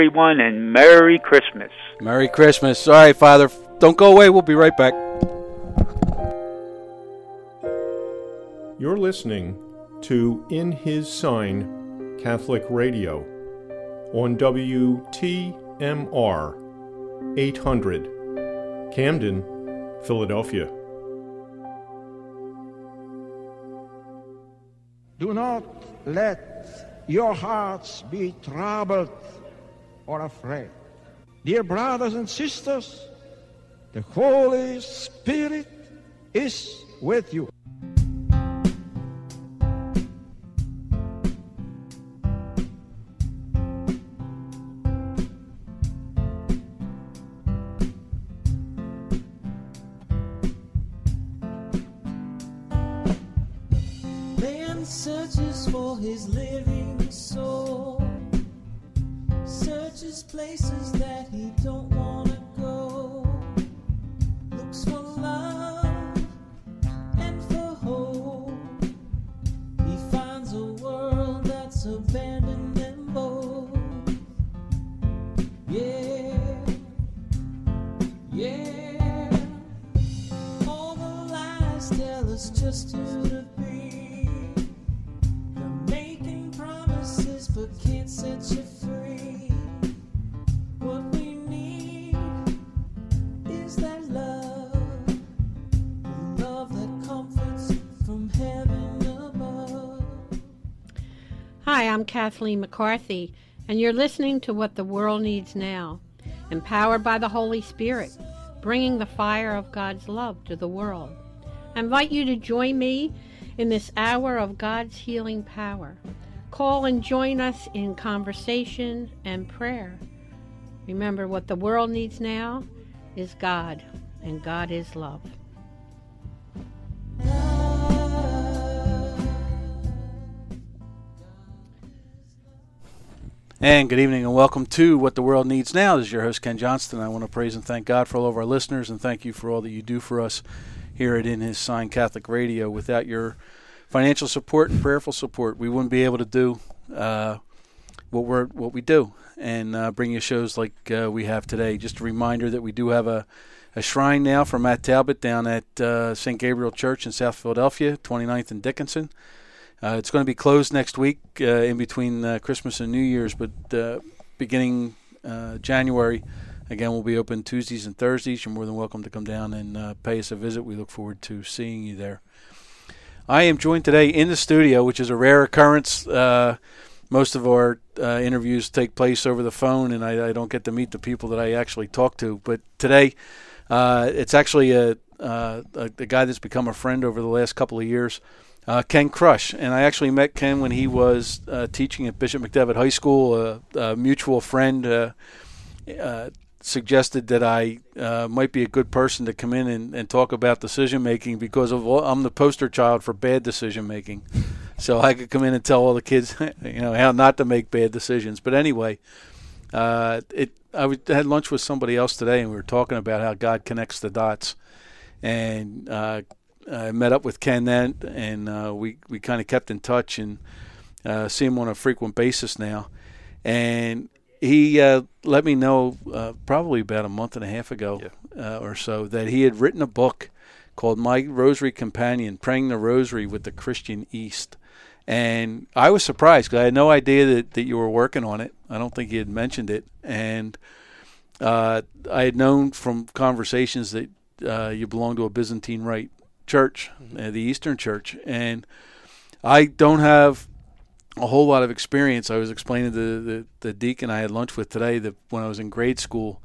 everyone, and Merry Christmas. Merry Christmas. All right, Father, don't go away. We'll be right back. You're listening to In His Sign Catholic Radio on WTMR 800, Camden, Philadelphia. Do not let your hearts be troubled or afraid. Dear brothers and sisters, the Holy Spirit is with you. Searches for his living soul, searches places that he don't want to go, looks for love and for hope. He finds a world that's abandoned them both. Yeah, yeah. All the lies tell us just who to be. But can't set you free. What we need is that love, the love that comforts from heaven above. Hi, I'm Kathleen McCarthy, and you're listening to What the World Needs Now, empowered by the Holy Spirit, bringing the fire of God's love to the world. I invite you to join me in this hour of God's healing power. Call and join us in conversation and prayer. Remember, what the world needs now is God, and God is love. And good evening and welcome to What the World Needs Now. This is your host, Ken Johnston. I want to praise and thank God for all of our listeners and thank you for all that you do for us here at In His Sign Catholic Radio. Without your financial support and prayerful support, we wouldn't be able to do what we do and bring you shows like we have today. Just a reminder that we do have a shrine now for Matt Talbot down at St. Gabriel Church in South Philadelphia, 29th and Dickinson. It's going to be closed next week in between Christmas and New Year's, but beginning January, again, we'll be open Tuesdays and Thursdays. You're more than welcome to come down and pay us a visit. We look forward to seeing you there. I am joined today in the studio, which is a rare occurrence. Most of our interviews take place over the phone, and I don't get to meet the people that I actually talk to. But today, it's actually a guy that's become a friend over the last couple of years, Ken Crush. And I actually met Ken when he was teaching at Bishop McDevitt High School. A mutual friend suggested that I might be a good person to come in and talk about decision making because I'm the poster child for bad decision making. So I could come in and tell all the kids, how not to make bad decisions. But anyway, I had lunch with somebody else today, and we were talking about how God connects the dots. And I met up with Ken then, and we kind of kept in touch and see him on a frequent basis now. And he let me know probably about a month and a half ago or so that he had written a book called My Rosary Companion, Praying the Rosary with the Christian East. And I was surprised because I had no idea that you were working on it. I don't think he had mentioned it. And I had known from conversations that you belong to a Byzantine Rite church, the Eastern Church. And I don't have a whole lot of experience. I was explaining to the deacon I had lunch with today that when I was in grade school,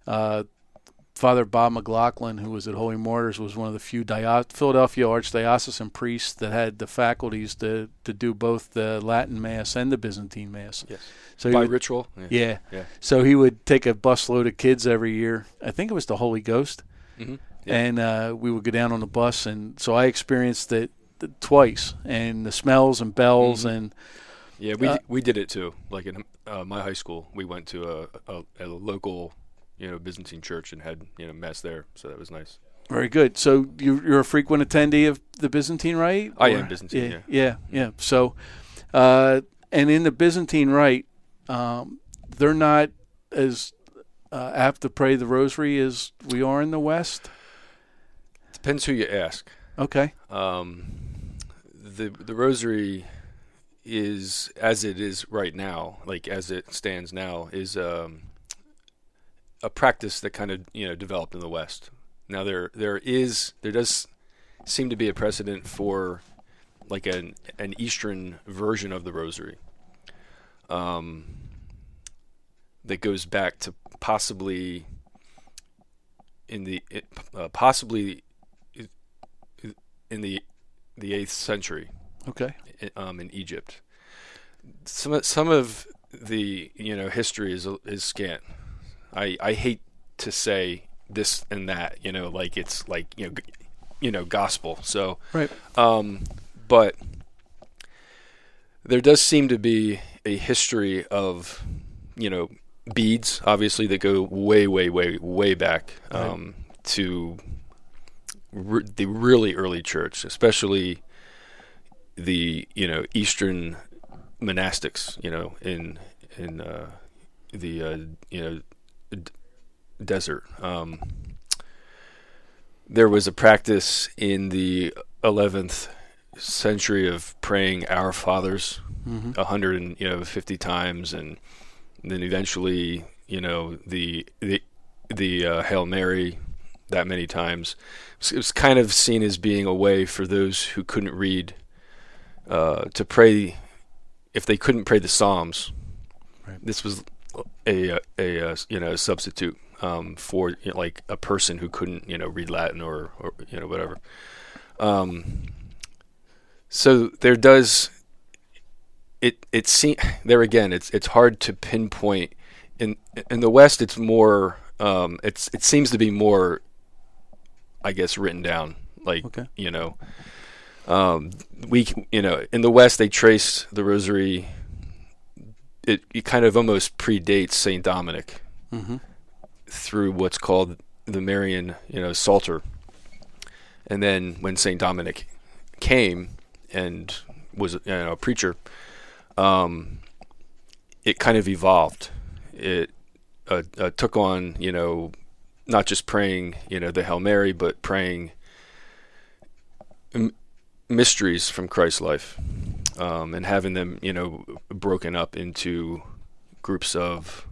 Father Bob McLaughlin, who was at Holy Martyrs, was one of the few Philadelphia Archdiocesan priests that had the faculties to do both the Latin Mass and the Byzantine Mass. Yes. So by ritual? Yeah. So he would take a busload of kids every year. I think it was the Holy Ghost. Mm-hmm. Yeah. And we would go down on the bus. And so I experienced it twice. And the smells and bells and... Yeah, we did it too. Like in my high school, we went to a local... Byzantine church and had, Mass there. So that was nice. Very good. So you're a frequent attendee of the Byzantine Rite? I am Byzantine, yeah. So, and in the Byzantine Rite, they're not as apt to pray the rosary as we are in the West? Depends who you ask. Okay. The rosary is, as it is right now, like as it stands now, is a practice that kind of developed in the West. Now there does seem to be a precedent for like an Eastern version of the rosary that goes back to possibly in the 8th century. Okay. In Egypt. Some of the history is scant. I hate to say this and that, like it's like gospel. So right. But there does seem to be a history of beads, obviously, that go way back to the really early church, especially the Eastern monastics, in the desert. There was a practice in the 11th century of praying Our Fathers 150 times, and then eventually the Hail Mary that many times. It was kind of seen as being a way for those who couldn't read to pray. If they couldn't pray the Psalms, right. This was a substitute for like a person who couldn't read Latin or whatever. So there does it seem there again. It's hard to pinpoint. In the West, it's more. It seems to be more, I guess, written down. Like okay. We in the West they trace the rosary. It kind of almost predates Saint Dominic through what's called the Marian Psalter, and then when Saint Dominic came and was a preacher, it kind of evolved. It took on not just praying the Hail Mary, but praying mysteries from Christ's life, and having them broken up into groups of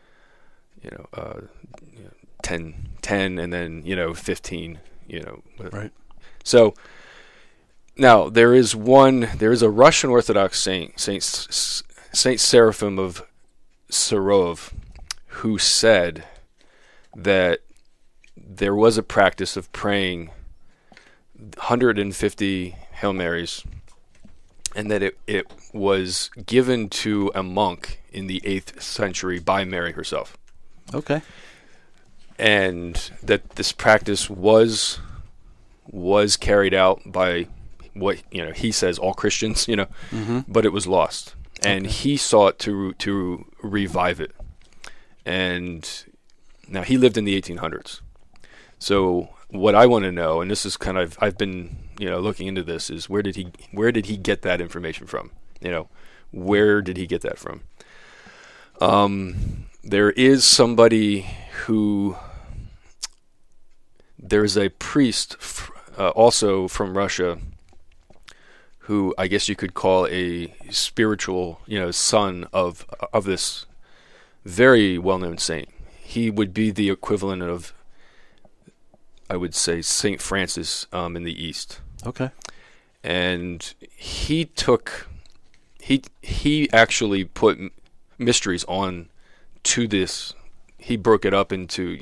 10 and then 15 right. So now there is a Russian Orthodox Saint Seraphim of Sarov, who said that there was a practice of praying 150 Hail Marys, and that it was given to a monk in the 8th century by Mary herself. Okay. And that this practice was carried out by what he says all Christians, but it was lost, and he sought to revive it. And now he lived in the 1800s. So what I want to know, and this is kind of I've been looking into this, is where did he get that information from? Where did he get that from? There is somebody who, there's a priest also from Russia who I guess you could call a spiritual, son of this very well-known saint. He would be the equivalent of, I would say, Saint Francis in the East. Okay. And he actually put mysteries on to this. He broke it up into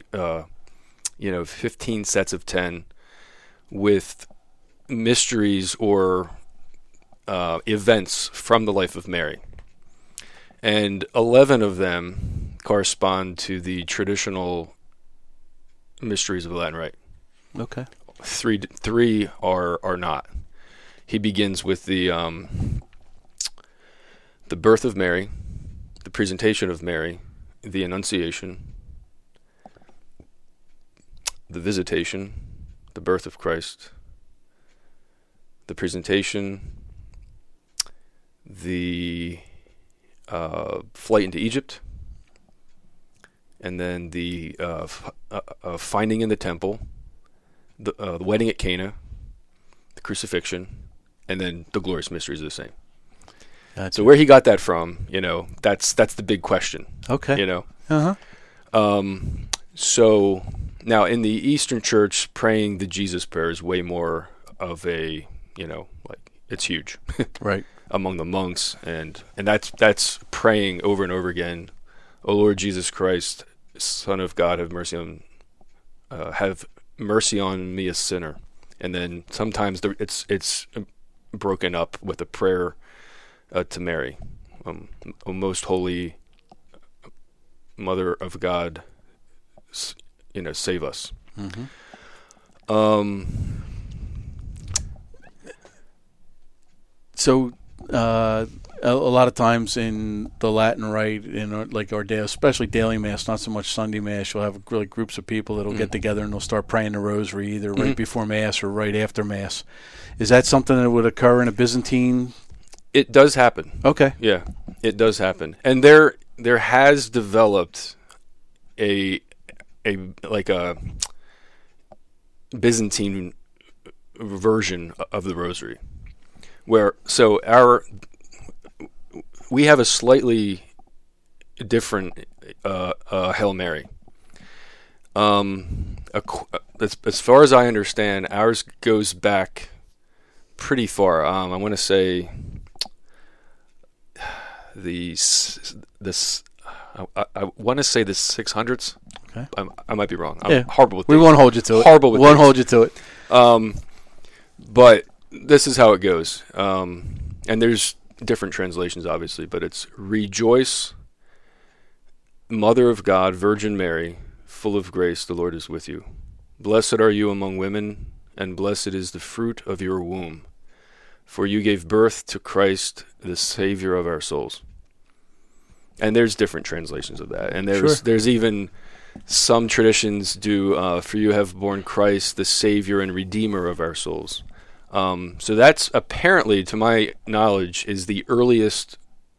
15 sets of 10 with mysteries or events from the life of Mary. And 11 of them correspond to the traditional mysteries of the Latin Rite. Okay. Three are not. He begins with the birth of Mary, the presentation of Mary, the Annunciation, the Visitation, the birth of Christ, the presentation, the flight into Egypt, and then the finding in the temple, the wedding at Cana, the crucifixion, and then the glorious mysteries are the same. Gotcha. So where he got that from, that's the big question. Okay. Uh-huh. So now in the Eastern Church, praying the Jesus prayer is way more of a, like it's huge. Right. Among the monks, and that's praying over and over again, "O Lord Jesus Christ, Son of God, have mercy on me, a sinner." And then sometimes it's broken up with a prayer to Mary, "O most holy Mother of God, save us." Mm-hmm. So a lot of times in the Latin Rite, like our day, especially daily Mass, not so much Sunday Mass, you'll have really groups of people that'll get together and they'll start praying the Rosary either right before Mass or right after Mass. Is that something that would occur in a Byzantine? It does happen. Okay. Yeah, it does happen, and there has developed a Byzantine version of the Rosary, where we have a slightly different Hail Mary. As far as I understand, ours goes back pretty far. I want to say I want to say the 600s. Okay. I might be wrong. I'm horrible with we things. won't hold you to it. Horrible with we won't things. hold you to it. But this is how it goes. And there's different translations, obviously, but it's "Rejoice, Mother of God, Virgin Mary, full of grace, the Lord is with you. Blessed are you among women, and blessed is the fruit of your womb. For you gave birth to Christ, the Savior of our souls." And there's different translations of that. And there's even some traditions do, "For you have born Christ, the Savior and Redeemer of our souls." So that's apparently, to my knowledge, is the earliest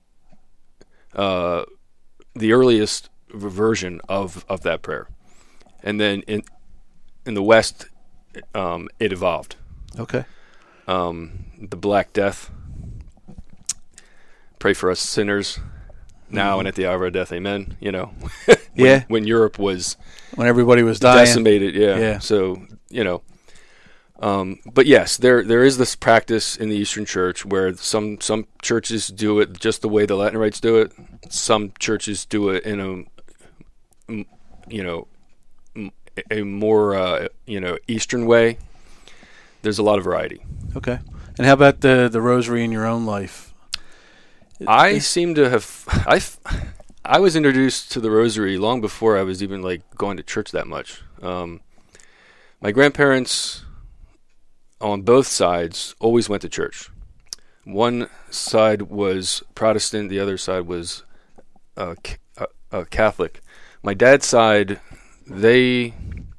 version of that prayer. And then in the West, it evolved. Okay. The Black Death, "Pray for us sinners, now and at the hour of our death, amen." When Europe was, when everybody was dying, decimated. Yeah. So but yes, there is this practice in the Eastern Church where some churches do it just the way the Latin Rites do it. Some churches do it in a more Eastern way. There's a lot of variety. Okay. And how about the Rosary in your own life? I seem to have I was introduced to the Rosary long before I was even going to church that much. My grandparents on both sides always went to church. One side was Protestant, the other side was Catholic. My dad's side, they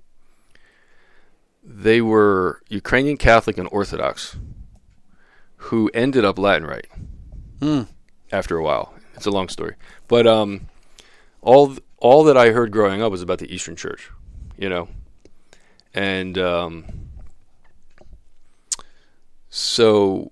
were Ukrainian Catholic and Orthodox, who ended up Latin Rite after a while. It's a long story, but all that I heard growing up was about the Eastern Church, and so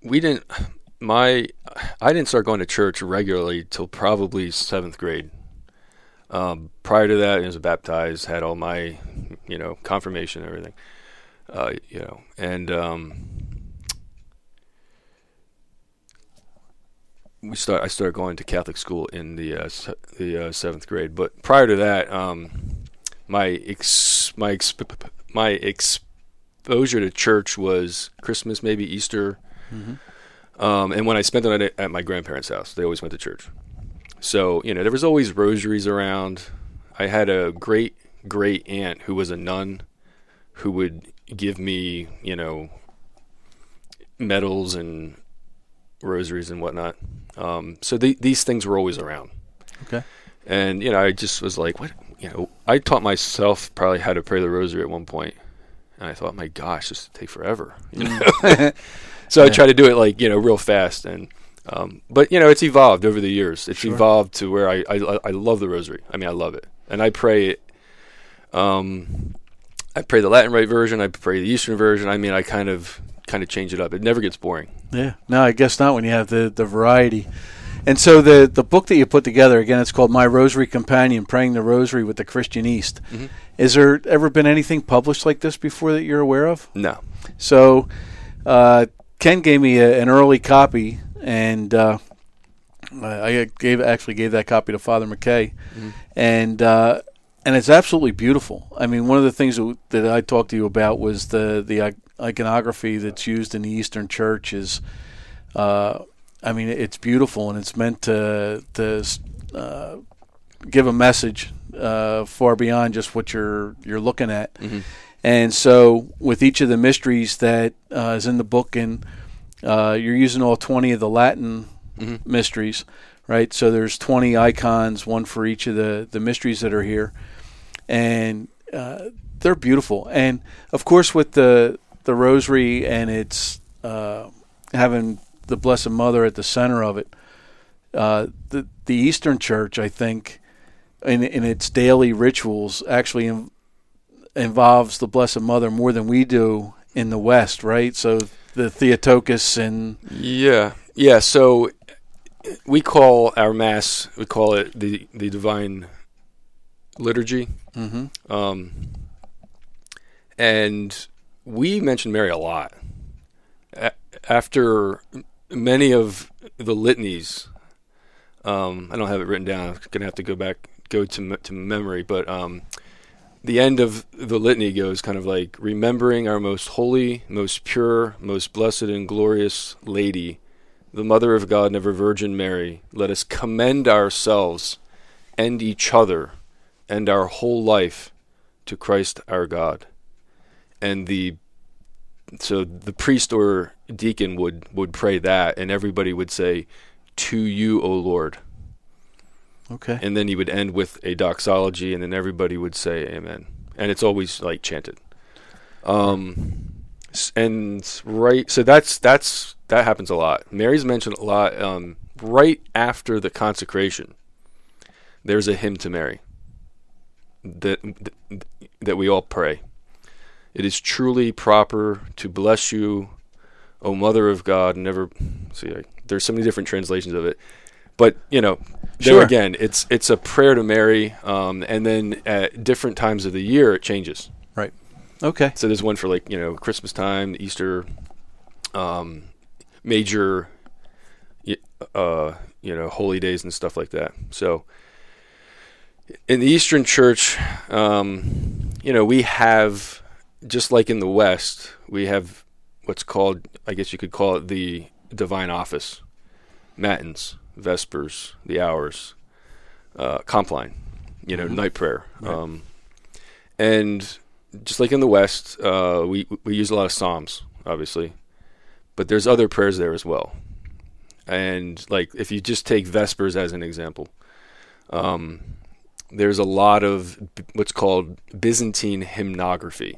I didn't start going to church regularly till probably 7th grade. Prior to that, I was baptized, had all my, confirmation and everything, and I started going to Catholic school in the 7th grade. But prior to that, my exposure to church was Christmas, maybe Easter, and when I spent the night at my grandparents' house, they always went to church. So there was always rosaries around. I had a great aunt who was a nun, who would give me medals and rosaries and whatnot. So these things were always around. Okay. And I just was like, what? I taught myself probably how to pray the rosary at one point, and I thought, my gosh, this would take forever. So I tried to do it real fast, and but it's evolved over the years. It's evolved to where I love the rosary. I mean, I love it. And I pray the Latin Rite version. I pray the Eastern version. I mean, I kind of change it up. It never gets boring. Yeah. No, I guess not when you have the variety. And so the book that you put together, again, it's called My Rosary Companion, Praying the Rosary with the Christian East. Mm-hmm. Is there ever been anything published like this before that you're aware of? No. So Ken gave me an early copy, and I gave that copy to Father McKay, and it's absolutely beautiful. I mean, one of the things that I talked to you about was the iconography that's used in the Eastern Church is, I mean, it's beautiful, and it's meant to give a message far beyond just what you're looking at. Mm-hmm. And so with each of the mysteries that is in the book, and you're using all 20 of the Latin mysteries, right? So there's 20 icons, one for each of the mysteries that are here. And they're beautiful. And, of course, with the rosary and its having the Blessed Mother at the center of it, the Eastern Church, I think, in its daily rituals actually involves the Blessed Mother more than we do in the West, right? So the Theotokos and... Yeah. So we call our Mass, we call it the Divine Liturgy. Mm-hmm. And we mention Mary a lot. After many of the litanies, I don't have it written down. I'm going to have to go to memory, but the end of the litany goes kind of like, remembering our most holy, most pure, most blessed and glorious Lady, the Mother of God and ever Virgin Mary, let us commend ourselves and each other and our whole life to Christ our God. And so the priest or deacon would pray that, and everybody would say, to you, O Lord. Okay. And then he would end with a doxology, and then everybody would say amen. And it's always like chanted. And right, so that happens a lot. Mary's mentioned a lot. Right after the consecration, there's a hymn to Mary that we all pray. It is truly proper to bless you, O Mother of God. Never see. There's so many different translations of it, but there again, it's a prayer to Mary, and then at different times of the year it changes. Right. Okay. So there's one for Christmas time, Easter, major, holy days and stuff like that. So in the Eastern Church, we have. Just like in the West, we have what's called, I guess you could call it the Divine Office, Matins, Vespers, the Hours, Compline, night prayer. Right. And just like in the West, we use a lot of Psalms, obviously, but there's other prayers there as well. And like if you just take Vespers as an example, there's a lot of what's called Byzantine hymnography.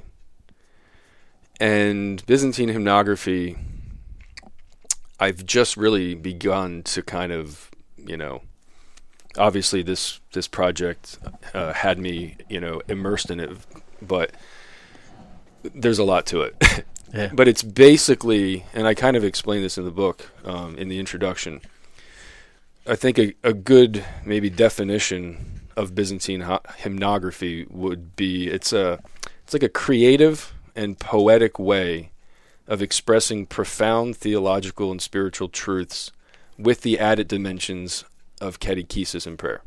And Byzantine hymnography, I've just really begun to kind of, obviously this project had me, immersed in it, but there's a lot to it. Yeah. But it's basically, and I kind of explain this in the book, in the introduction, I think a good maybe definition of Byzantine hymnography would be it's like a creative and poetic way of expressing profound theological and spiritual truths with the added dimensions of catechesis and prayer.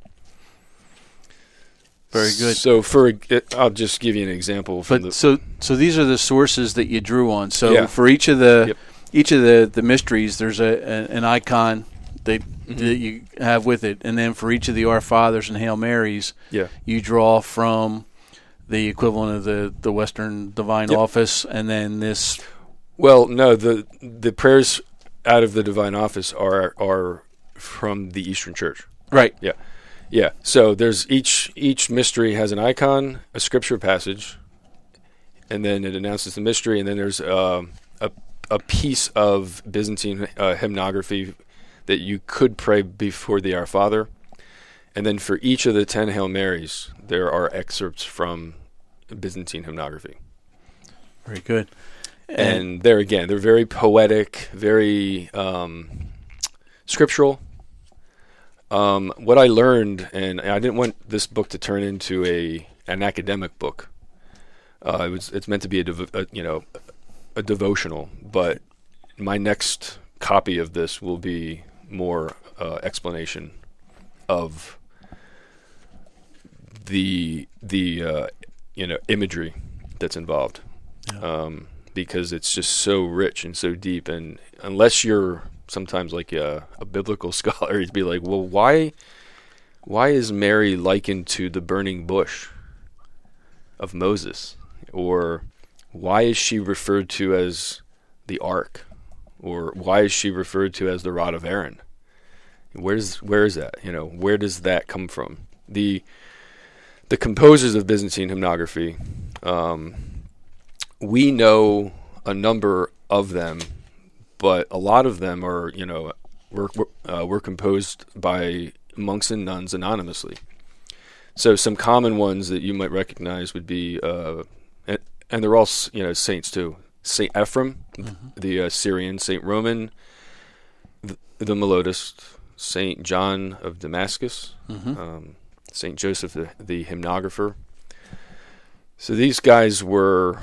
Very good. So I'll just give you an example. So these are the sources that you drew on. So for each of the mysteries, there's an icon that you have with it, and then for each of the Our Fathers and Hail Marys, you draw from the equivalent of the Western Divine Office, and then this. Well, no, the prayers out of the Divine Office are from the Eastern Church. Right. Yeah. Yeah. So there's each mystery has an icon, a scripture passage, and then it announces the mystery, and then there's a piece of Byzantine hymnography that you could pray before the Our Father. And then for each of the 10 Hail Marys, there are excerpts from Byzantine hymnography. Very good. And there again, they're very poetic, very scriptural. What I learned, and I didn't want this book to turn into an academic book. It's meant to be a devotional, but my next copy of this will be more explanation of the imagery that's involved. Yeah. Because it's just so rich and so deep, and unless you're sometimes like a biblical scholar, you'd be like, well, why is Mary likened to the burning bush of Moses? Or why is she referred to as the ark? Or why is she referred to as the rod of Aaron? Where is that? Where does that come from? The composers of Byzantine hymnography, we know a number of them, but a lot of them are, were composed by monks and nuns anonymously. So some common ones that you might recognize would be, and they're all, saints too. Saint Ephraim, the Syrian, Saint Roman, the melodist, Saint John of Damascus, Saint Joseph, the hymnographer. So these guys were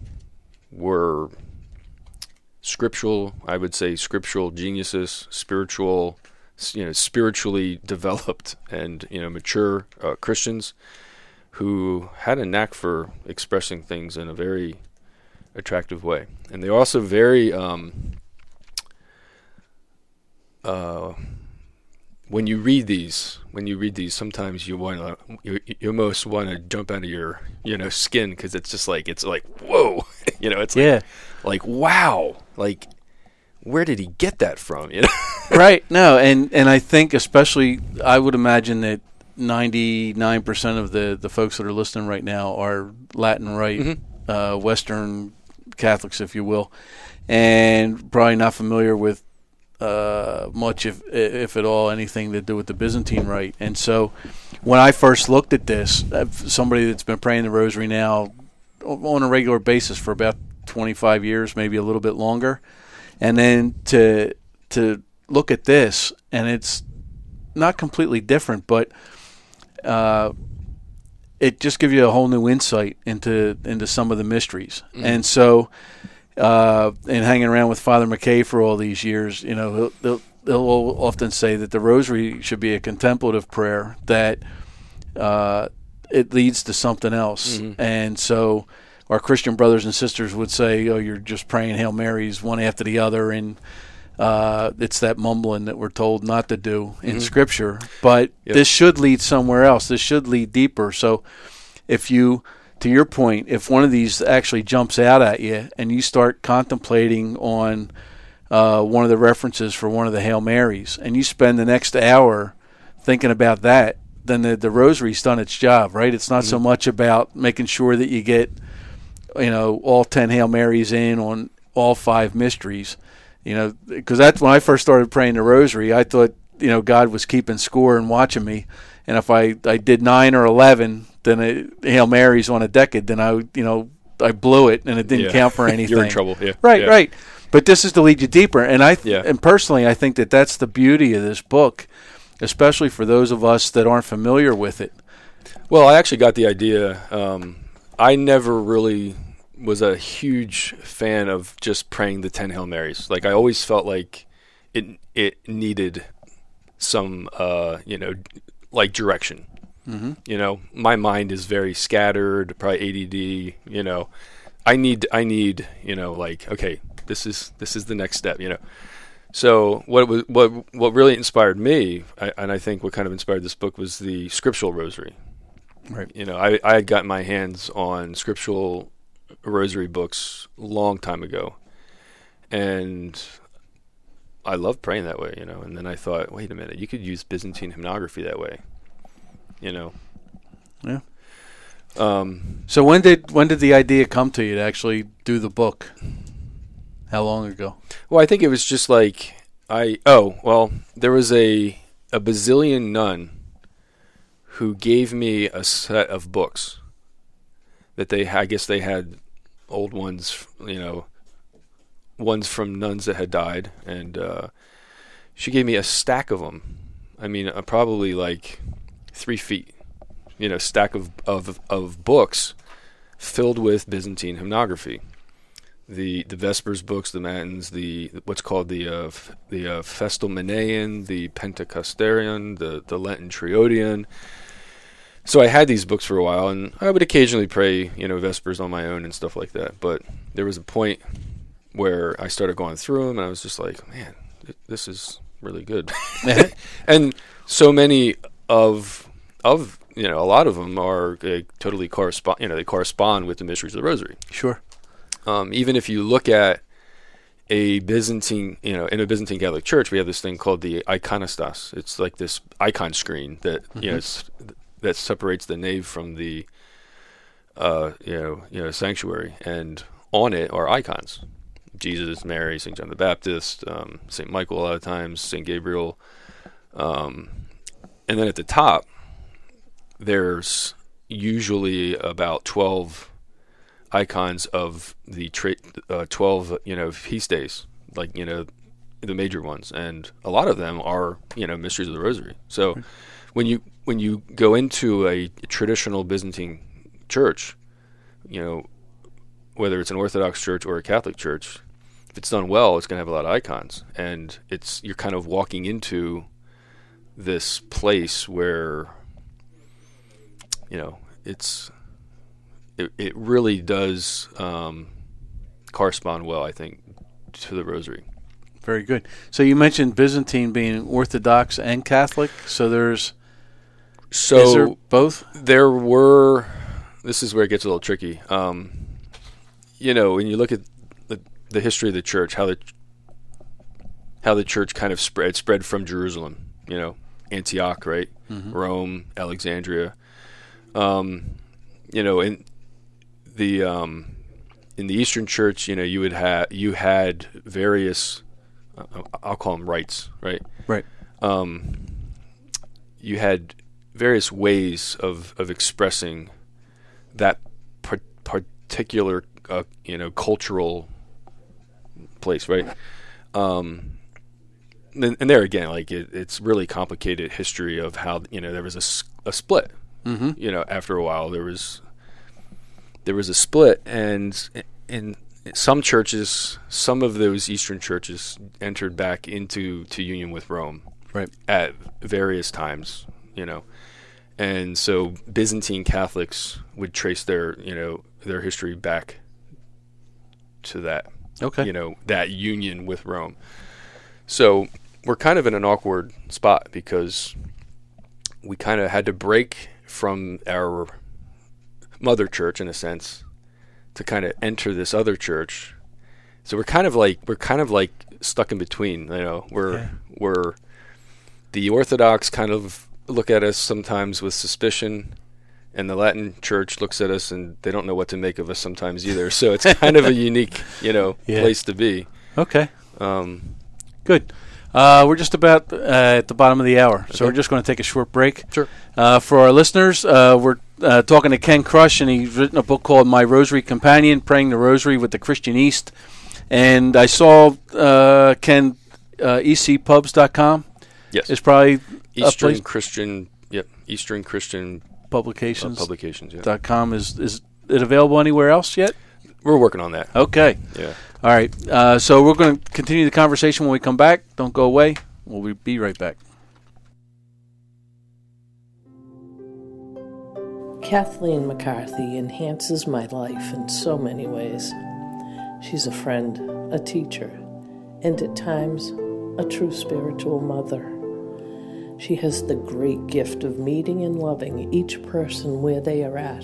scriptural, I would say, scriptural geniuses, spiritually developed and mature Christians who had a knack for expressing things in a very attractive way. And they're also very when you read these, sometimes you almost want to jump out of your skin, because it's just like whoa, it's like wow, like where did he get that from? Right. No, and I think especially I would imagine that 99% of the folks that are listening right now are Latin Rite, Western Catholics, if you will, and probably not familiar with much, if at all, anything to do with the Byzantine Rite. And so when I first looked at this, somebody that's been praying the rosary now on a regular basis for about 25 years, maybe a little bit longer, and then to look at this, and it's not completely different, but it just gives you a whole new insight into some of the mysteries. And so and hanging around with Father McKay for all these years, they'll often say that the rosary should be a contemplative prayer, that it leads to something else. And so our Christian brothers and sisters would say, oh, you're just praying Hail Marys one after the other, and it's that mumbling that we're told not to do in Scripture. But this should lead somewhere else. This should lead deeper. So if you, to your point, if one of these actually jumps out at you and you start contemplating on one of the references for one of the Hail Marys, and you spend the next hour thinking about that, then the rosary's done its job, right? It's not so much about making sure that you get, all 10 Hail Marys in on all 5 mysteries, because that's when I first started praying the rosary. I thought, God was keeping score and watching me. And if I did 9 or 11, then Hail Marys on a decade, then I blew it and it didn't count for anything. You're in trouble. Yeah. Right. But this is to lead you deeper. And and personally, I think that that's the beauty of this book, especially for those of us that aren't familiar with it. Well, I actually got the idea. I never really was a huge fan of just praying the 10 Hail Marys. Like, I always felt like it needed some, like direction. My mind is very scattered, probably ADD. I need, like, okay, this is the next step. So what really inspired me, and I think what kind of inspired this book, was the scriptural rosary. Right. I had gotten my hands on scriptural rosary books a long time ago, and I love praying that way, and then I thought, wait a minute, you could use Byzantine hymnography that way, Yeah. So when did the idea come to you to actually do the book? How long ago? Well, I think it was just like there was a Basilian nun who gave me a set of books that I guess they had old ones, ones from nuns that had died, and she gave me a stack of them. I mean, probably like 3 feet, stack of books filled with Byzantine hymnography. The Vespers books, the Matins, what's called the Festal Manean, the Pentecostarian, the Lenten Triodian. So I had these books for a while, and I would occasionally pray, Vespers on my own and stuff like that. But there was a point where I started going through them, and I was just like, man, this is really good. And so many of a lot of them are totally correspond. They correspond with the mysteries of the Rosary. Sure. Even if you look at a Byzantine, in a Byzantine Catholic Church, we have this thing called the iconostas. It's like this icon screen that that separates the nave from the sanctuary, and on it are icons: Jesus, Mary, St. John the Baptist, St. Michael a lot of times, St. Gabriel, and then at the top there's usually about 12 icons of the 12 feast days, like the major ones, and a lot of them are mysteries of the Rosary. So when you go into a traditional Byzantine church, whether it's an Orthodox church or a Catholic church, if it's done well, it's going to have a lot of icons, and you're kind of walking into this place where it really does correspond well, I think, to the Rosary. Very good. So you mentioned Byzantine being Orthodox and Catholic. So is there both? There were. This is where it gets a little tricky. When you look at the history of the church, how the church kind of spread from Jerusalem. Antioch, right? Mm-hmm. Rome, Alexandria. In the Eastern Church, you had various, I'll call them rites, right? Right. You had various ways of expressing that particular, cultural place, right? And there again, like it's really complicated history of how there was a split. Mm-hmm. After a while, there was a split, and in some churches, some of those Eastern churches entered back into union with Rome, right, at various times, and so Byzantine Catholics would trace their history back to that, that union with Rome. So we're kind of in an awkward spot because we kind of had to break from our mother church in a sense to kind of enter this other church. So we're kind of like stuck in between, we're the Orthodox kind of look at us sometimes with suspicion, and the Latin church looks at us and they don't know what to make of us sometimes either. So it's kind of a unique, place to be. Okay. Good. We're just about at the bottom of the hour, so we're just going to take a short break. Sure. For our listeners, we're talking to Ken Krush, and he's written a book called My Rosary Companion, Praying the Rosary with the Christian East. And I saw, Ken, ecpubs.com. Yes. Is probably Eastern Christian Publications. Publications, yeah. .com. Is it available anywhere else yet? We're working on that. Okay. Yeah. All right. So we're going to continue the conversation when we come back. Don't go away. We'll be right back. Kathleen McCarthy enhances my life in so many ways. She's a friend, a teacher, and at times, a true spiritual mother. She has the great gift of meeting and loving each person where they are at.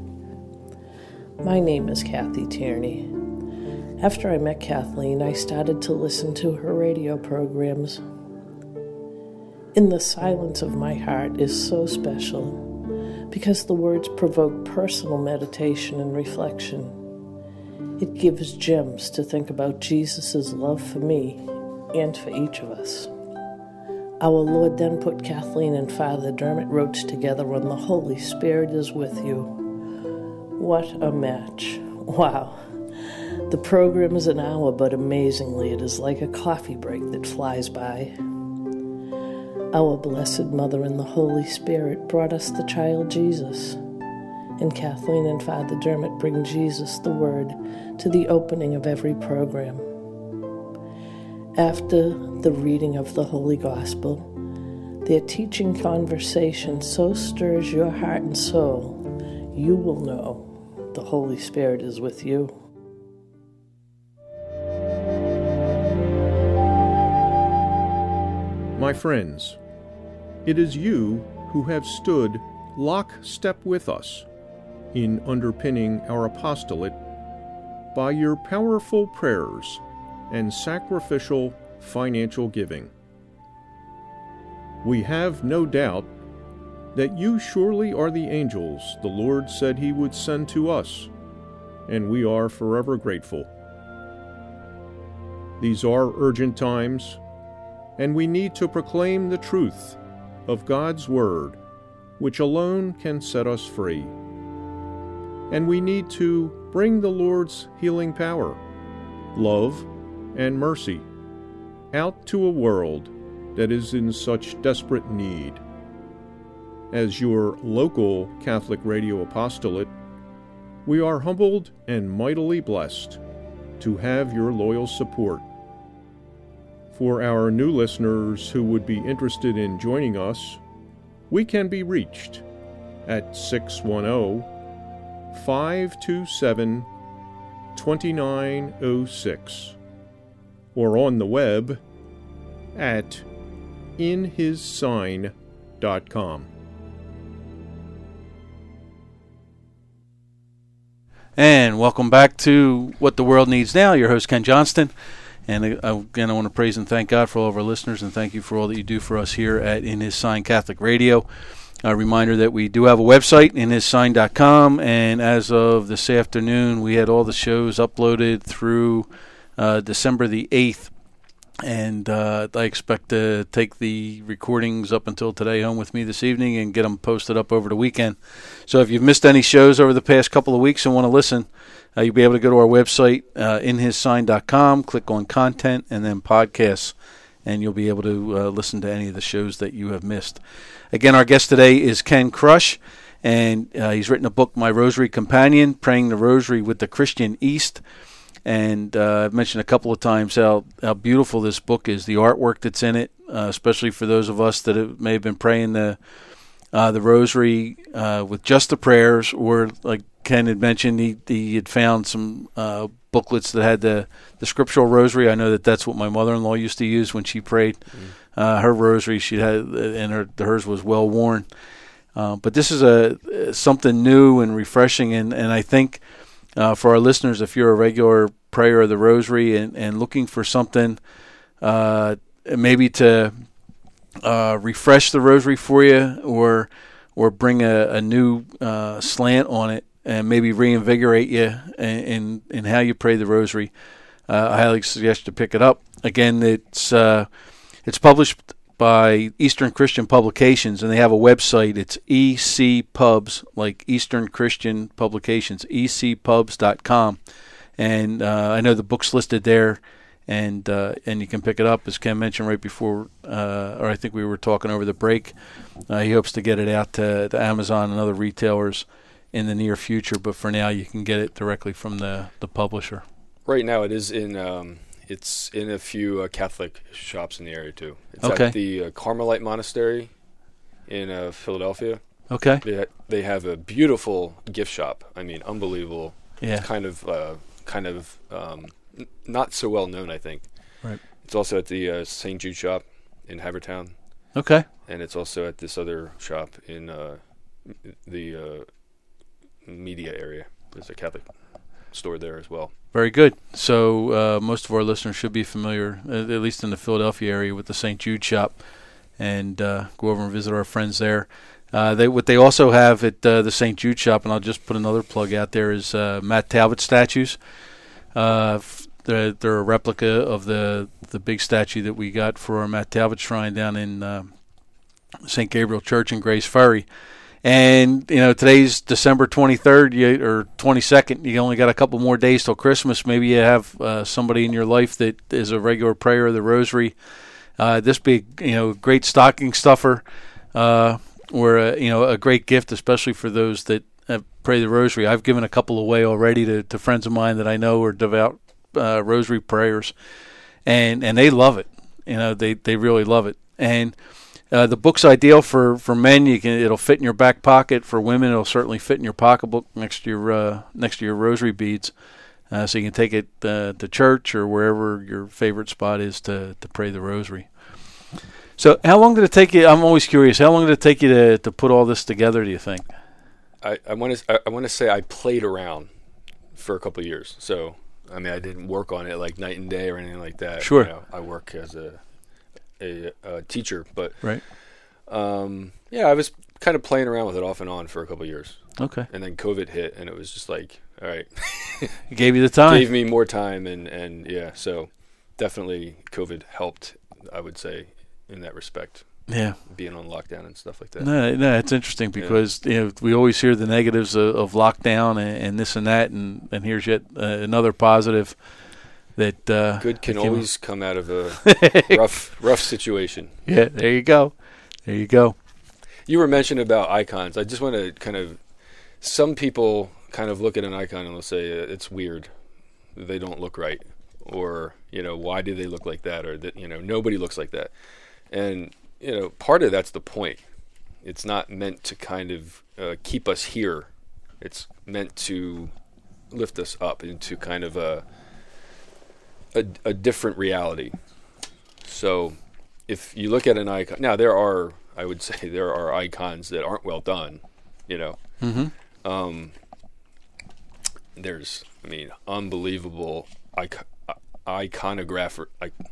My name is Kathy Tierney. After I met Kathleen, I started to listen to her radio programs. In the Silence of My Heart is so special because the words provoke personal meditation and reflection. It gives gems to think about Jesus' love for me and for each of us. Our Lord then put Kathleen and Father Dermot Roach together on The Holy Spirit is with you. What a match. Wow. The program is an hour, but amazingly, it is like a coffee break that flies by. Our Blessed Mother and the Holy Spirit brought us the child Jesus, and Kathleen and Father Dermot bring Jesus, the Word, to the opening of every program. After the reading of the Holy Gospel, their teaching conversation so stirs your heart and soul, you will know the Holy Spirit is with you. My friends, it is you who have stood lockstep with us in underpinning our apostolate by your powerful prayers and sacrificial financial giving. We have no doubt that you surely are the angels the Lord said he would send to us, and we are forever grateful. These are urgent times, and we need to proclaim the truth of God's Word, which alone can set us free. And we need to bring the Lord's healing power, love, and mercy out to a world that is in such desperate need. As your local Catholic Radio apostolate, we are humbled and mightily blessed to have your loyal support. For our new listeners who would be interested in joining us, we can be reached at 610-527-2906 or on the web at inhissign.com. And welcome back to What the World Needs Now. Your host, Ken Johnston. And again, I want to praise and thank God for all of our listeners, and thank you for all that you do for us here at In His Sign Catholic Radio. A reminder that we do have a website, inhissign.com, and as of this afternoon, we had all the shows uploaded through December the 8th. And I expect to take the recordings up until today home with me this evening and get them posted up over the weekend. So if you've missed any shows over the past couple of weeks and want to listen, you'll be able to go to our website, inhissign.com, click on content, and then podcasts, and you'll be able to listen to any of the shows that you have missed. Again, our guest today is Ken Crush, and he's written a book, My Rosary Companion, Praying the Rosary with the Christian East. And I've mentioned a couple of times how beautiful this book is, the artwork that's in it, especially for those of us that may have been praying the Rosary with just the prayers, or like Ken had mentioned, he had found some booklets that had the scriptural Rosary. I know that's what my mother-in-law used to use when she prayed her Rosary. She had, and hers was well worn. But this is something new and refreshing, and I think. For our listeners, if you're a regular prayer of the Rosary and looking for something maybe to refresh the Rosary for you, or bring a new slant on it and maybe reinvigorate you in how you pray the Rosary, I highly suggest you pick it up. Again, it's published by Eastern Christian Publications, and they have a website. It's ECPubs, like Eastern Christian Publications, ecpubs.com. And I know the book's listed there, and you can pick it up, as Ken mentioned right before, or I think we were talking over the break. He hopes to get it out to Amazon and other retailers in the near future, but for now you can get it directly from the publisher. Right now it is in... It's in a few Catholic shops in the area, too. It's okay. At the Carmelite Monastery in Philadelphia. Okay. They have a beautiful gift shop. I mean, unbelievable. Yeah. It's kind of not so well known, I think. Right. It's also at the St. Jude shop in Havertown. Okay. And it's also at this other shop in the media area. There's a Catholic store there as well. Very good. So most of our listeners should be familiar, at least in the Philadelphia area, with the St. Jude shop, and go over and visit our friends there. What they also have at the St. Jude shop, and I'll just put another plug out there, is Matt Talbot statues. They're a replica of the the big statue that we got for our Matt Talbot Shrine down in St. Gabriel Church in Grace Ferry. And, today's December 23rd or 22nd. You only got a couple more days till Christmas. Maybe you have somebody in your life that is a regular prayer of the Rosary. This be, great stocking stuffer or, a great gift, especially for those that pray the Rosary. I've given a couple away already to friends of mine that I know are devout Rosary prayers, and they love it. They really love it. And the book's ideal for men. It'll fit in your back pocket. For women, it'll certainly fit in your pocketbook next to your rosary beads, so you can take it to church or wherever your favorite spot is to pray the rosary. So, how long did it take you? I'm always curious. How long did it take you to put all this together? Do you think? I want to say I played around for a couple of years. So, I mean, I didn't work on it like night and day or anything like that. Sure. I work as a teacher, but right. I was kind of playing around with it off and on for a couple of years. Okay. And then COVID hit, and it was just like, all right. It gave you the time. Gave me more time, and yeah, so definitely COVID helped, I would say, in that respect. Yeah. Being on lockdown and stuff like that. No, it's interesting because we always hear the negatives of lockdown and this and that, and here's yet another positive. That good can always come out of a rough situation. Yeah, there you go. You were mentioning about icons. I just want to kind of, some people kind of look at an icon and they'll say it's weird, they don't look right, or why do they look like that, or that nobody looks like that, and part of that's the point. It's not meant to kind of keep us here. It's meant to lift us up into kind of a different reality. So if you look at an icon, now I would say there are icons that aren't well done, Mm-hmm. There's, unbelievable iconographers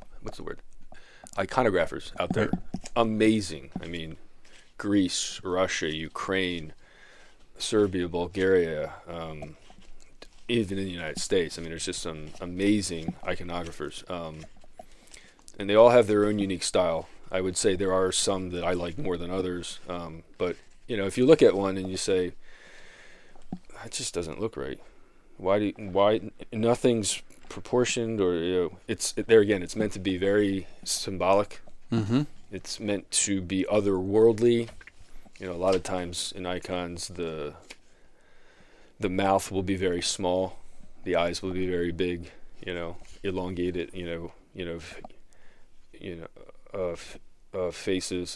out there. Right. Amazing. Greece, Russia, Ukraine, Serbia, Bulgaria, even in the United States. There's just some amazing iconographers. And they all have their own unique style. I would say there are some that I like more than others. But, if you look at one and you say, that just doesn't look right. Why nothing's proportioned, or, it's meant to be very symbolic. Mm-hmm. It's meant to be otherworldly. A lot of times in icons, the mouth will be very small, the eyes will be very big, elongated, faces.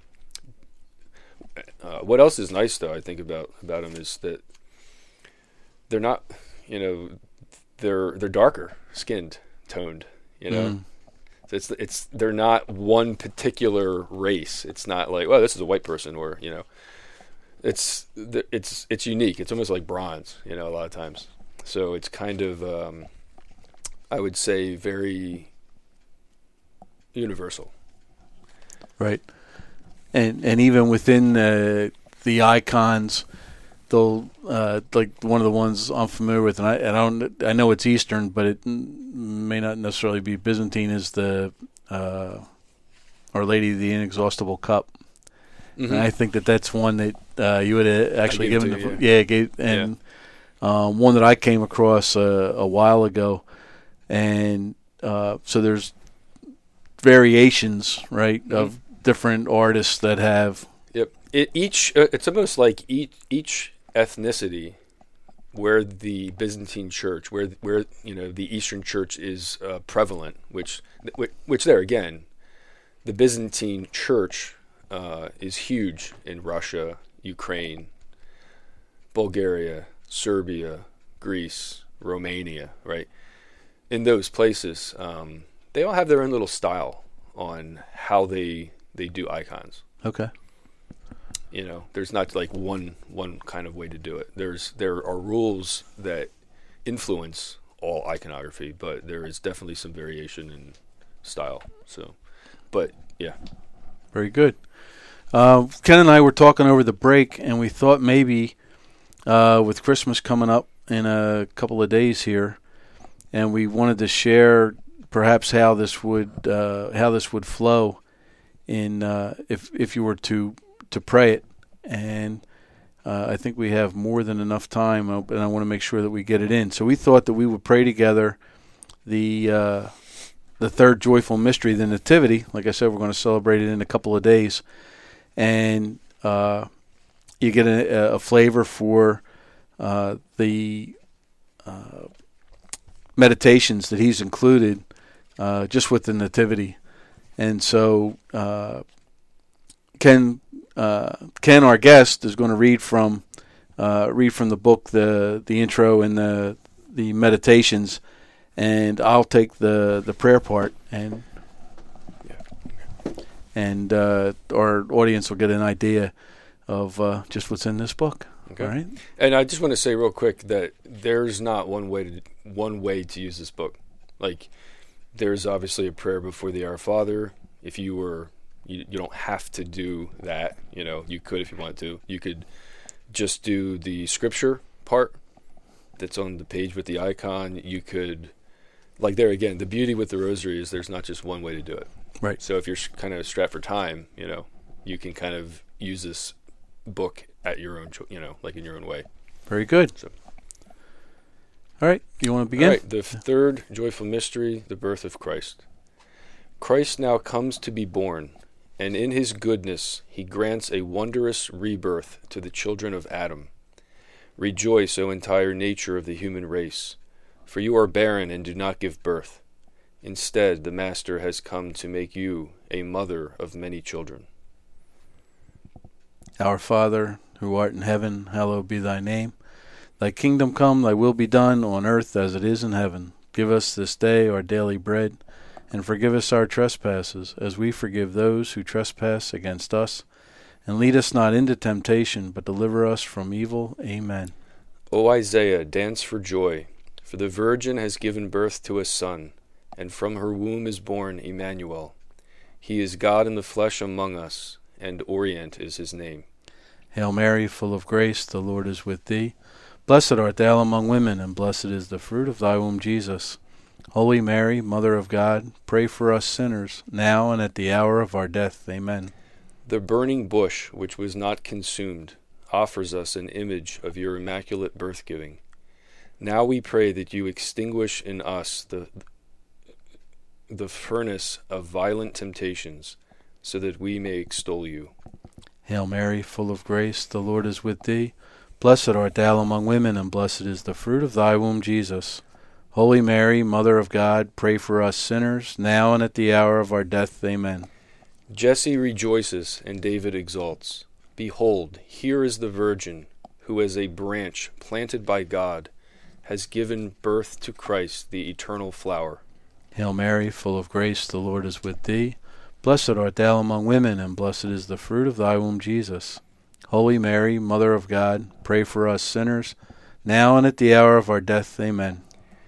What else is nice, though, I think about them is that they're not, they're darker skinned, toned, So they're not one particular race. It's not like, well, this is a white person, or it's unique. It's almost like bronze, a lot of times. So it's kind of, I would say, very universal. Right. And even within the icons, they'll like one of the ones I'm familiar with, and I know it's Eastern, but it may not necessarily be Byzantine. Is the Our Lady of the Inexhaustible Cup? Mm-hmm. And I think that's one that you would actually given. One that I came across a while ago, and so there's variations, right, mm-hmm. of different artists that have. Yep. It's almost like each ethnicity, where the Byzantine Church, where the Eastern Church is prevalent, which there again, the Byzantine Church is huge in Russia, Ukraine, Bulgaria, Serbia, Greece, Romania, right? In those places, they all have their own little style on how they do icons. Okay. There's not like one kind of way to do it. There are rules that influence all iconography, but there is definitely some variation in style. So, but yeah. Very good. Ken and I were talking over the break, and we thought maybe with Christmas coming up in a couple of days here, and we wanted to share perhaps how this would flow in if you were to pray it. And I think we have more than enough time, and I want to make sure that we get it in. So we thought that we would pray together the third joyful mystery, the Nativity. Like I said, we're going to celebrate it in a couple of days, and you get a flavor for the meditations that he's included just with the Nativity. And so Ken, our guest, is going to read from the book, the intro and the meditations, and I'll take the prayer part, and our audience will get an idea of just what's in this book. Okay. All right. And I just want to say real quick that there's not one way to use this book. Like, there's obviously a prayer before the Our Father. If you don't have to do that. You could if you wanted to. You could just do the scripture part that's on the page with the icon. You could, like, there again, the beauty with the rosary is there's not just one way to do it. Right. So if you're kind of strapped for time, you can kind of use this book at your own, like in your own way. Very good. So. All right. You want to begin? All right. The third joyful mystery, the birth of Christ. Christ now comes to be born, and in his goodness he grants a wondrous rebirth to the children of Adam. Rejoice, O entire nature of the human race, for you are barren and do not give birth. Instead, the Master has come to make you a mother of many children. Our Father, who art in heaven, hallowed be thy name. Thy kingdom come, thy will be done, on earth as it is in heaven. Give us this day our daily bread, and forgive us our trespasses, as we forgive those who trespass against us. And lead us not into temptation, but deliver us from evil. Amen. O Isaiah, dance for joy, for the Virgin has given birth to a son, and from her womb is born Emmanuel. He is God in the flesh among us, and Orient is his name. Hail Mary, full of grace, the Lord is with thee. Blessed art thou among women, and blessed is the fruit of thy womb, Jesus. Holy Mary, Mother of God, pray for us sinners, now and at the hour of our death. Amen. The burning bush, which was not consumed, offers us an image of your immaculate birth-giving. Now we pray that you extinguish in us the furnace of violent temptations, so that we may extol you. Hail Mary, full of grace, the Lord is with thee. Blessed art thou among women, and blessed is the fruit of thy womb, Jesus. Holy Mary, Mother of God, pray for us sinners, now and at the hour of our death. Amen. Jesse rejoices, and David exalts. Behold, here is the Virgin, who as a branch planted by God, has given birth to Christ, the eternal flower. Hail Mary, full of grace, the Lord is with thee. Blessed art thou among women, and blessed is the fruit of thy womb, Jesus. Holy Mary, Mother of God, pray for us sinners, now and at the hour of our death. Amen.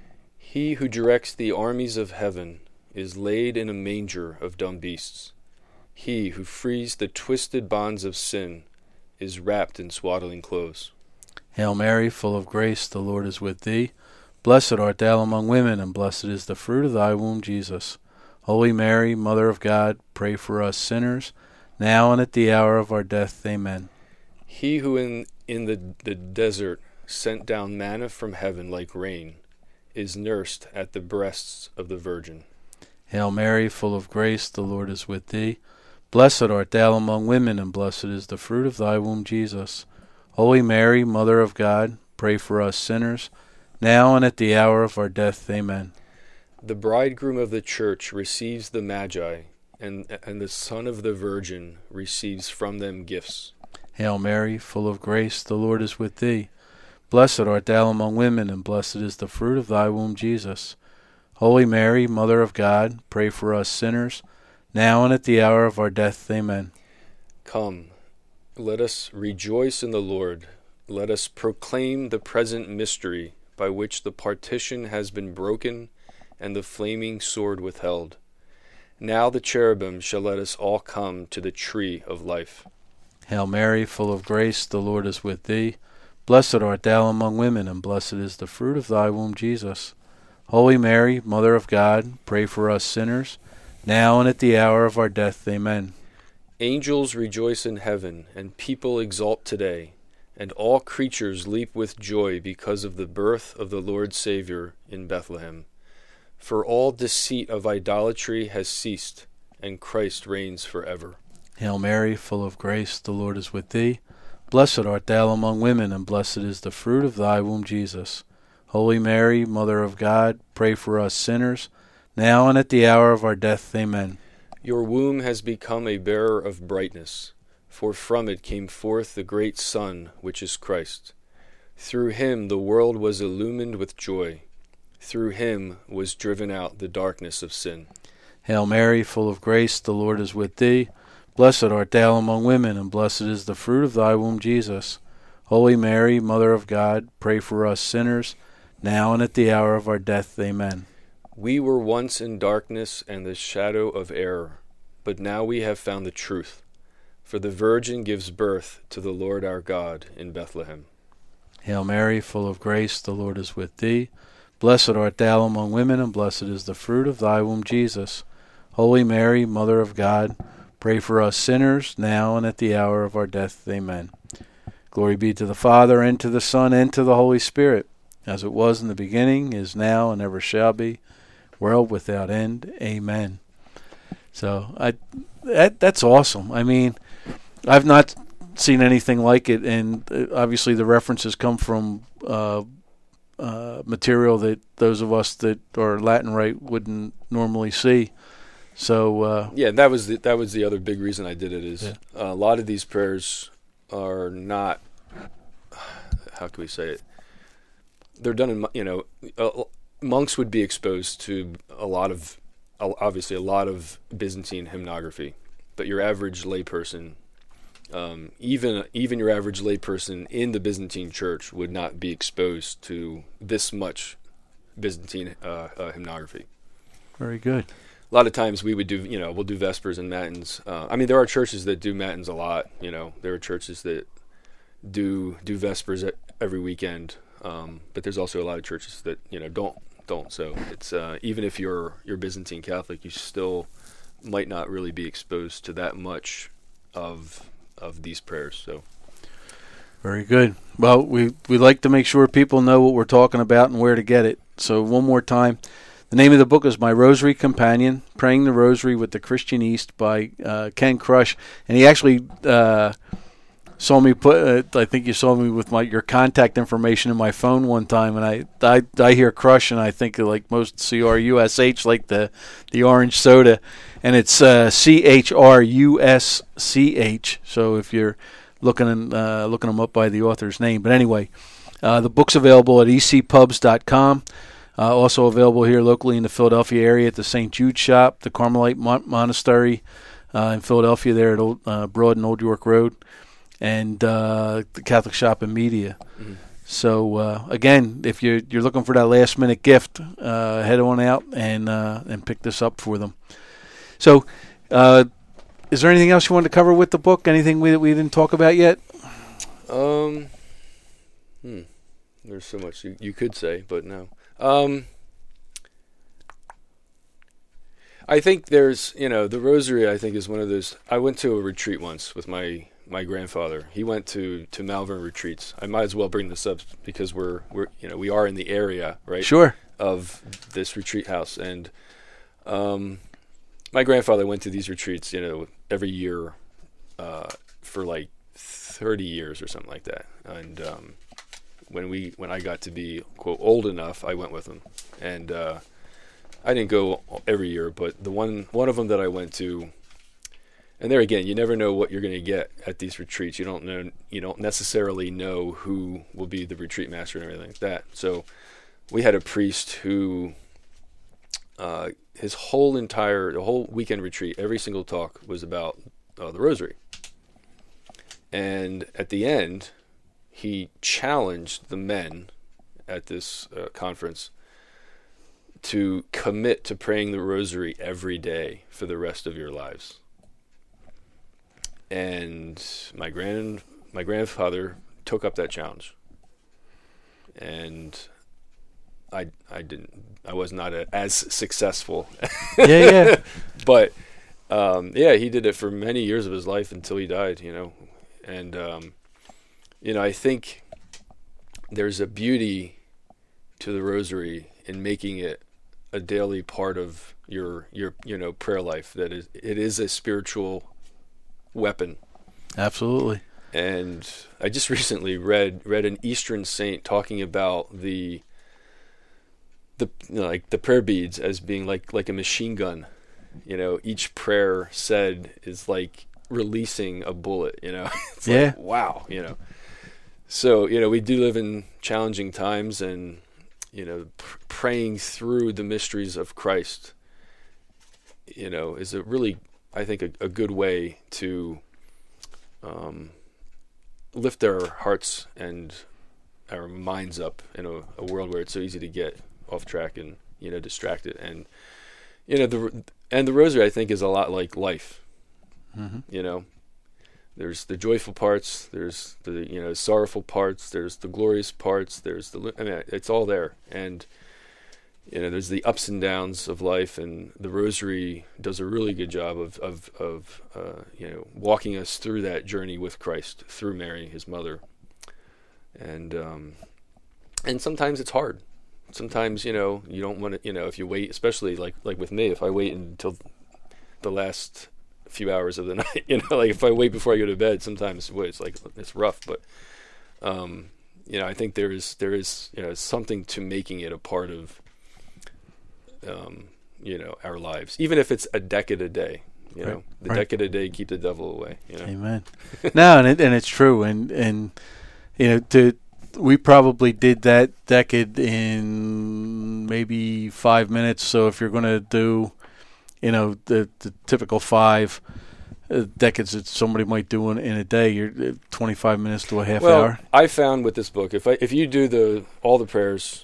He who directs the armies of heaven is laid in a manger of dumb beasts. He who frees the twisted bonds of sin is wrapped in swaddling clothes. Hail Mary, full of grace, the Lord is with thee. Blessed art thou among women, and blessed is the fruit of thy womb, Jesus. Holy Mary, Mother of God, pray for us sinners, now and at the hour of our death. Amen. He who in the desert sent down manna from heaven like rain is nursed at the breasts of the Virgin. Hail Mary, full of grace, the Lord is with thee. Blessed art thou among women, and blessed is the fruit of thy womb, Jesus. Holy Mary, Mother of God, pray for us sinners, now and at the hour of our death. Amen. The bridegroom of the church receives the Magi, and the Son of the Virgin receives from them gifts. Hail Mary, full of grace, the Lord is with thee. Blessed art thou among women, and blessed is the fruit of thy womb, Jesus. Holy Mary, Mother of God, pray for us sinners, now and at the hour of our death. Amen. Come, let us rejoice in the Lord. Let us proclaim the present mystery by which the partition has been broken and the flaming sword withheld. Now the cherubim shall let us all come to the tree of life. Hail Mary, full of grace, the Lord is with thee. Blessed art thou among women, and blessed is the fruit of thy womb, Jesus. Holy Mary, Mother of God, pray for us sinners, now and at the hour of our death. Amen. Angels rejoice in heaven, and people exult today, and all creatures leap with joy because of the birth of the Lord Savior in Bethlehem. For all deceit of idolatry has ceased, and Christ reigns forever. Hail Mary, full of grace, the Lord is with thee. Blessed art thou among women, and blessed is the fruit of thy womb, Jesus. Holy Mary, Mother of God, pray for us sinners, now and at the hour of our death. Amen. Your womb has become a bearer of brightness, for from it came forth the great Sun, which is Christ. Through him the world was illumined with joy. Through him was driven out the darkness of sin. Hail Mary, full of grace, the Lord is with thee. Blessed art thou among women, and blessed is the fruit of thy womb, Jesus. Holy Mary, Mother of God, pray for us sinners, now and at the hour of our death. Amen. We were once in darkness and the shadow of error, but now we have found the truth. For the Virgin gives birth to the Lord our God in Bethlehem. Hail Mary, full of grace, the Lord is with thee. Blessed art thou among women, and blessed is the fruit of thy womb, Jesus. Holy Mary, Mother of God, pray for us sinners, now and at the hour of our death. Amen. Glory be to the Father, and to the Son, and to the Holy Spirit, as it was in the beginning, is now, and ever shall be, world without end. Amen. So that's awesome. I mean, I've not seen anything like it, and obviously the references come from material that those of us that are Latin right wouldn't normally see. So yeah, that was the other big reason I did it is a lot of these prayers are not, how can we say it? They're done in, monks would be exposed to obviously a lot of Byzantine hymnography, but your average layperson, even your average layperson in the Byzantine church would not be exposed to this much Byzantine hymnography. Very good. A lot of times we would do, we'll do Vespers and Matins. There are churches that do Matins a lot. There are churches that do Vespers every weekend. But there's also a lot of churches that don't. So it's even if you're Byzantine Catholic, you still might not really be exposed to that much of these prayers. So very good. Well, we like to make sure people know what we're talking about and where to get it. So one more time, the name of the book is My Rosary Companion: Praying the Rosary with the Christian East by Ken Crush, and he actually saw me put. I think you saw me with your contact information in my phone one time, and I hear Crush, and I think of like most CRUSH, like the orange soda, and it's CHRUSCH. So if you're looking them up by the author's name, but anyway, the book's available at ecpubs.com. Also available here locally in the Philadelphia area at the St. Jude Shop, the Carmelite Monastery in Philadelphia, there at Broad and Old York Road, and the Catholic Shop and Media. Mm-hmm. So again, if you're looking for that last minute gift, head on out and pick this up for them. So, is there anything else you wanted to cover with the book? Anything we didn't talk about yet? There's so much you could say, but no. I think there's, the Rosary, I think, is one of those. I went to a retreat once with my grandfather. He went to Malvern retreats. I might as well bring this up because we are in the area, right? Sure. Of this retreat house, and my grandfather went to these retreats, every year for like 30 years or something like that. And when I got to be, quote, old enough, I went with him. And I didn't go every year, but the one of them that I went to, and there again, you never know what you're going to get at these retreats. You don't necessarily know who will be the retreat master and everything like that. So we had a priest who his the whole weekend retreat, every single talk was about the Rosary. And at the end, he challenged the men at this conference to commit to praying the Rosary every day for the rest of your lives. And my grandfather took up that challenge. And I was not as successful. Yeah. But he did it for many years of his life until he died, and I think there's a beauty to the rosary in making it a daily part of your prayer life. That it is a spiritual weapon. Absolutely. And I just recently read an Eastern saint talking about the prayer beads as being like a machine gun. Each prayer said is like releasing a bullet. It's like, wow. So we do live in challenging times, and praying through the mysteries of Christ, is a really, I think, a good way to lift our hearts and our minds up in a world where it's so easy to get off track and distracted. And the rosary, I think, is a lot like life. Mm-hmm. There's the joyful parts, there's the sorrowful parts, there's the glorious parts, it's all there. And there's the ups and downs of life, and the rosary does a really good job of walking us through that journey with Christ, through Mary, his mother. And sometimes it's hard. Sometimes, you don't want to, if you wait, especially like with me, if I wait until the last few hours of the night, if I wait before I go to bed, sometimes it's rough. But, I think there is something to making it a part of, our lives, even if it's a decade a day. Decade a day, keep the devil away. Amen. No, and it's true, and we probably did that decade in maybe 5 minutes. So if you're going to do, the typical 5 decades that somebody might do in a day, you're 25 minutes to a half hour. I found with this book, if you do all the prayers,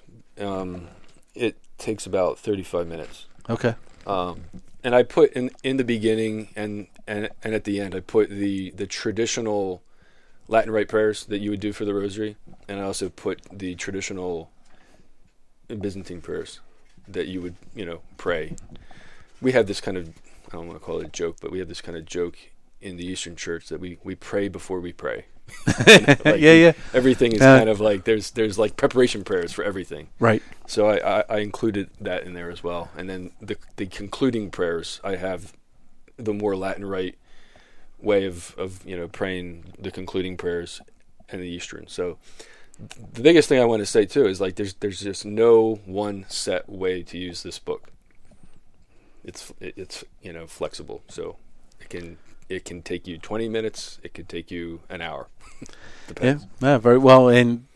it takes about 35 minutes. Okay. And I put in the beginning and at the end, I put the traditional Latin Rite prayers that you would do for the rosary, and I also put the traditional Byzantine prayers that you would, pray. We have this kind of, I don't want to call it a joke, but we have this kind of joke in the Eastern Church that we pray before we pray. Everything is kind of like there's like preparation prayers for everything. Right. So I included that in there as well, and then the concluding prayers, I have the more Latin Rite way of praying the concluding prayers and the Eastern. So the biggest thing I want to say too is like there's just no one set way to use this book. It's flexible, so it can take you 20 minutes, it could take you an hour. Depends. Yeah, very well. And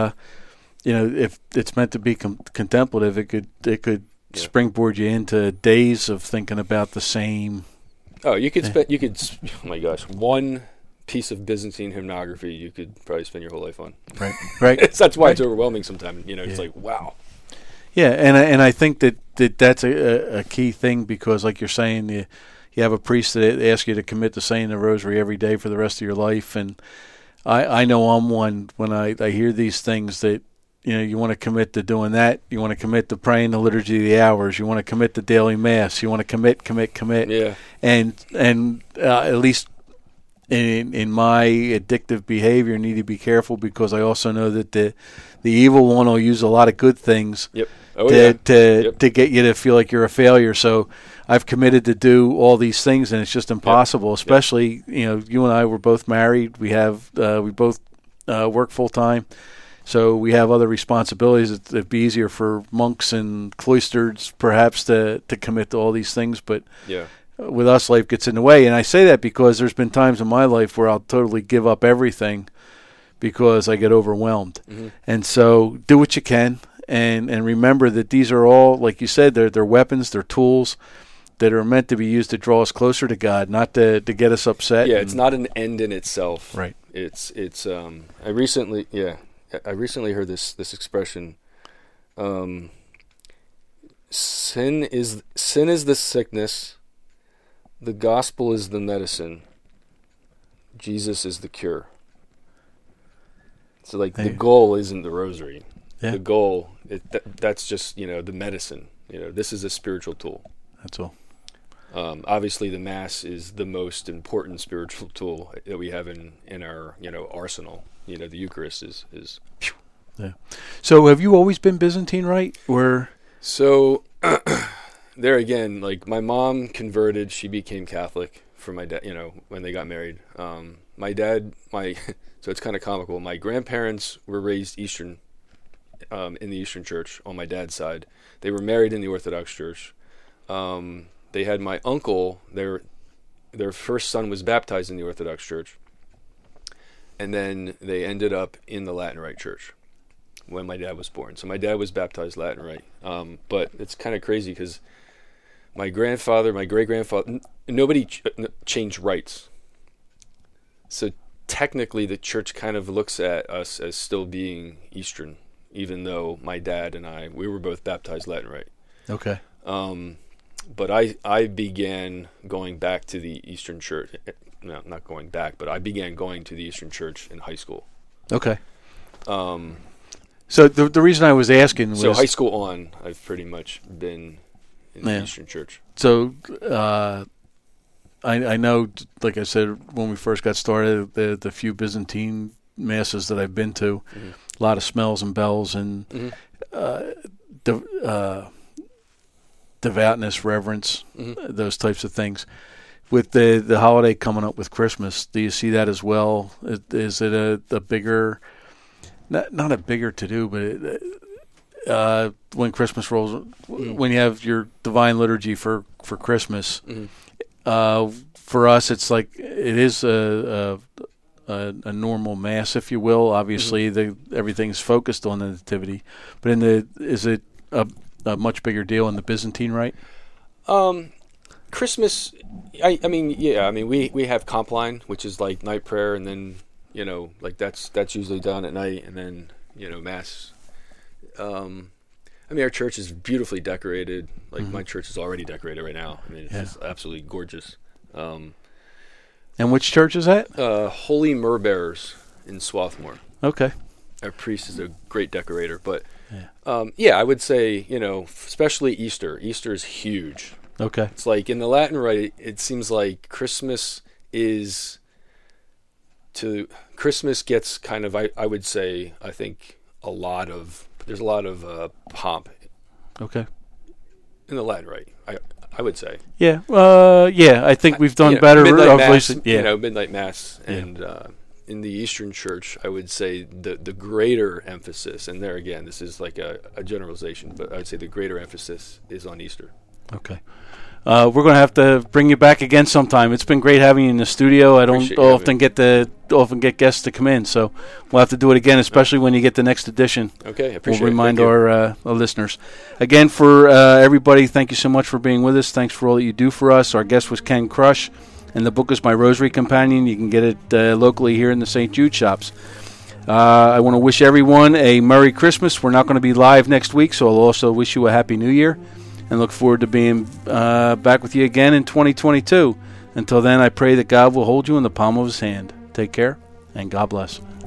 if it's meant to be contemplative, it could springboard you into days of thinking about the same. Oh, oh my gosh, one piece of Byzantine hymnography you could probably spend your whole life on. Right. That's why it's overwhelming sometimes. It's like, wow. Yeah, and I think that's a key thing, because like you're saying, you have a priest that asks you to commit to saying the rosary every day for the rest of your life, and I know I'm one when I hear these things that you want to commit to doing that, you want to commit to praying the Liturgy of the Hours, you want to commit to daily Mass, you want to commit. Yeah. And at least in my addictive behavior, I need to be careful, because I also know that the evil one will use a lot of good things to get you to feel like you're a failure. So I've committed to do all these things, and it's just impossible. Especially, you and I were both married. We both work full time, so we have other responsibilities. It'd be easier for monks and cloisters perhaps to commit to all these things, but with us, life gets in the way. And I say that because there's been times in my life where I'll totally give up everything because I get overwhelmed. Mm-hmm. And so do what you can, and remember that these are all, like you said, they're weapons, they're tools that are meant to be used to draw us closer to God, not to get us upset. Yeah, it's not an end in itself. Right. It's I recently heard this expression. Sin is the sickness, the gospel is the medicine, Jesus is the cure. So the goal isn't the rosary. Yeah. The goal, that's just, the medicine. This is a spiritual tool. That's all. Obviously, the Mass is the most important spiritual tool that we have in our arsenal. The Eucharist is. Yeah. So, have you always been Byzantine Rite, or? So, there again, like my mom converted; she became Catholic for my dad. When they got married, my dad, so it's kind of comical. My grandparents were raised Eastern, in the Eastern Church on my dad's side. They were married in the Orthodox Church. They had my uncle. Their first son was baptized in the Orthodox Church, and then they ended up in the Latin Rite Church when my dad was born. So my dad was baptized Latin Rite. But it's kind of crazy because my grandfather, my great-grandfather, nobody changed rites. So technically the church kind of looks at us as still being Eastern, even though my dad and we were both baptized Latin Rite. Okay. But I began going back to the Eastern Church. No, not going back, but I began going to the Eastern Church in high school. Okay. So the reason I was asking was... So high school on, I've pretty much been in the Eastern Church. So I know, like I said, when we first got started, the few Byzantine masses that I've been to, a lot of smells and bells and devoutness, reverence, those types of things. With the holiday coming up with Christmas, do you see that as well? Is it a bigger... Not a bigger to-do, but when Christmas rolls, when you have your divine liturgy for Christmas, for us, it's like it is a normal mass, if you will. Obviously, everything's focused on the nativity, but is it a much bigger deal in the Byzantine Rite? Christmas, I mean, we have Compline, which is like night prayer, and then. Like that's usually done at night, and then Mass. Our church is beautifully decorated. Like my church is already decorated right now. I mean, it's just absolutely gorgeous. And which church is that? Holy Myrrh Bearers in Swarthmore. Okay. Our priest is a great decorator, but I would say especially Easter. Easter is huge. Okay. It's like in the Latin Rite, it seems like Christmas gets kind of, I would say, I think there's a lot of pomp. Okay. In the Latin Rite, I would say. Yeah. I think we've done better. Midnight Mass, Midnight Mass, and in the Eastern Church, I would say the greater emphasis, and there again, this is like a generalization, but I would say the greater emphasis is on Easter. Okay. We're going to have to bring you back again sometime. It's been great having you in the studio. I don't often get guests to come in, so we'll have to do it again, especially when you get the next edition. Okay, I appreciate it. We'll remind our listeners. Again, for everybody, thank you so much for being with us. Thanks for all that you do for us. Our guest was Ken Crush, and the book is My Rosary Companion. You can get it locally here in the St. Jude shops. I want to wish everyone a Merry Christmas. We're not going to be live next week, so I'll also wish you a Happy New Year. And look forward to being back with you again in 2022. Until then, I pray that God will hold you in the palm of His hand. Take care, and God bless.